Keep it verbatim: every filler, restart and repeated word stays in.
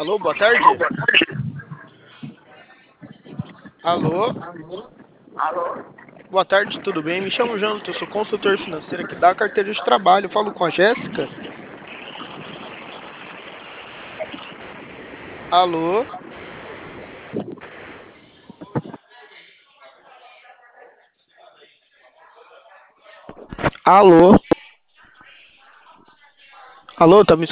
Alô, boa tarde. Alô, Alô? boa tarde, tudo bem? Me chamo Jonathan, eu sou consultor financeiro aqui da carteira de trabalho. Falo com a Jéssica. Alô, alô, alô, tá me